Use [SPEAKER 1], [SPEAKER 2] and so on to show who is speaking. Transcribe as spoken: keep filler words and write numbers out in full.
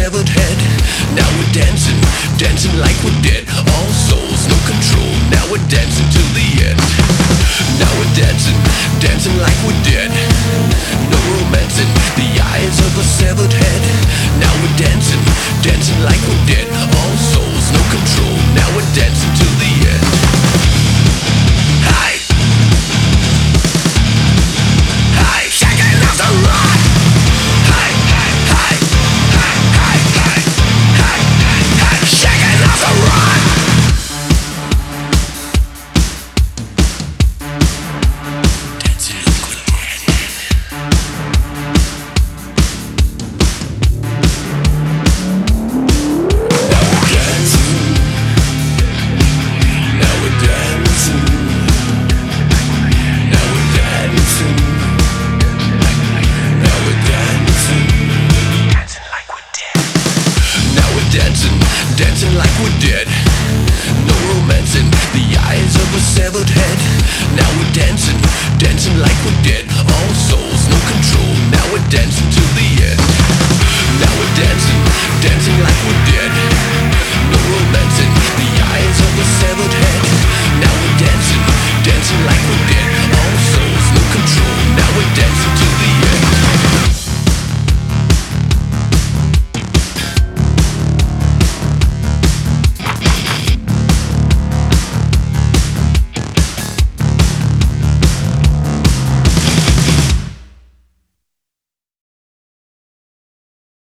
[SPEAKER 1] severed head. Now we're dancing, dancing like we're dead. All souls, no control. Now we're dancing till the end. Now we're dancing, dancing like we're dead. No romancing, the eyes of a severed head. Now we're dancing, dancing like we're dead. All souls, no control. Now we're dancing till the end. Hi, hi, shaking off the rock. Hi, hi, hi, hi, hi, hi, hi, hi, shaking off the rock. Dancing like we're dead. Now we're dancing. Now we're dancing. Now we're dancing. Now we're dancing. Dancing like we're dead. Now we're dancing, dancing like we're dead. No romancing, the eyes of a severed head. Now we're dancing, dancing like we're dead. All souls, no control. Now we're dancing to